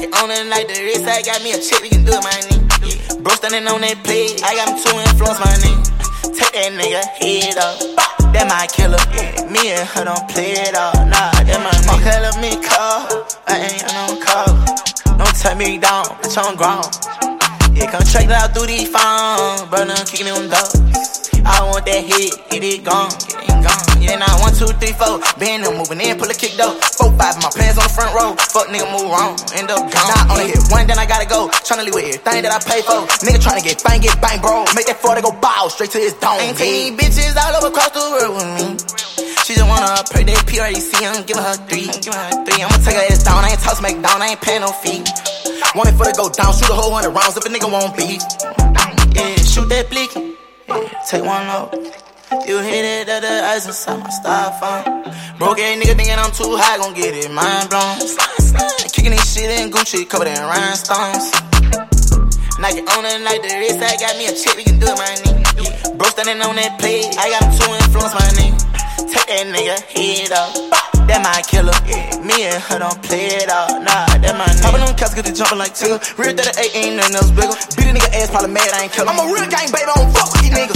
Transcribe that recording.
Like it on it like the wrist, I got me a chick, we can do it, my nigga. Bro standing on that plate, I got him to influence, my nigga. Take that nigga head up, that my killer. Me and her don't play it all, nah, that my nigga. Okay, let me call, I ain't on call. Don't tell me down, bitch, I'm grown. Yeah, come check it out through these phones, bro, I'm kicking them doors. I want that hit, get it gone, get it gone. Yeah, now 1, 2, 3, 4. Been them moving in, pull a kick though. 4, 5, my pants on the front row. Fuck nigga, move wrong, end up gone. Now I only hit one, then I gotta go. Tryna leave with everything that I pay for. Nigga tryna get bang, bro. Make that 40 go bow straight to his dome. Ain't 10 bitches all over across the world with me. She just wanna pray that PREC, I'm giving her 3. I'ma take her ass down, I ain't toss McDown, I ain't paying no fee. Want it for to go down, shoot a whole 100 rounds if a nigga won't beat. Yeah, shoot that blicky. Yeah, take one low. You hit it at the ice inside my styrofoam. Broke ass nigga thinking I'm too high, gon' get it mind blown. Kicking this shit in Gucci, covered in rhinestones. Nike on it like the wrist, I got me a chick, we can do it, my nigga. Bro standing on that plate, I got him to influence, my nigga. Take that nigga head up, that my killer. Me and her don't play it all, nah, that my nigga. Hoppin' on cats, get it jumpin' like Tigger. Real that 8 ain't nothing else bigger. Beat a nigga ass, probably mad, I ain't kill him. I'm a real gang, baby, I don't fuck with these niggas.